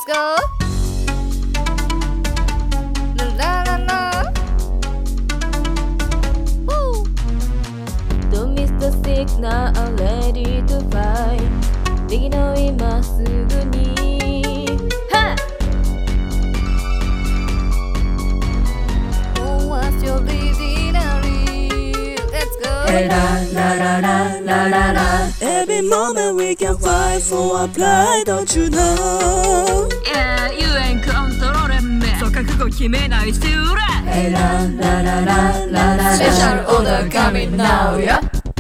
let's go. La la la la. Woo. Don't miss the signal, I'm ready to fight. 右の今すぐに。はっ。What's your visionary? Let's go. Hey la la la la la la la. Every moment we can fight for our pride, don't you know? Yeah, you ain't controlling me. そう覚悟決めないしうら。 Hey la la la la la la. Special order coming now, yeah.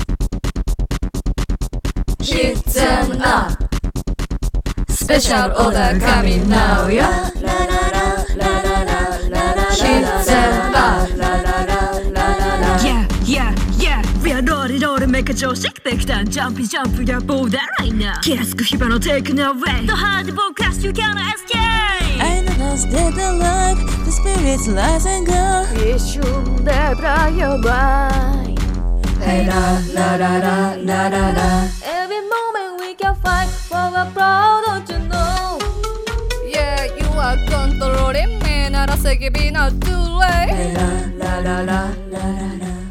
Hit them up. Special order coming now, yeah. La la la la la la la la. Hit them up. La la la la la la. Yeah, yeah, yeah. We are rolling, rolling, make a joke, shake back down, jumping, jumping, yeah, border right now. 気安く火花 taken away. The hard broadcast, you cannot escape. I know us dead alive, the spirits rise and go. 一瞬でブラヤバイ。 Hey la la la la la la la. Every moment we can fight for our proud, don't you know? Yeah, you are controlling me. なら叫び not too late. Hey la la la la la la la.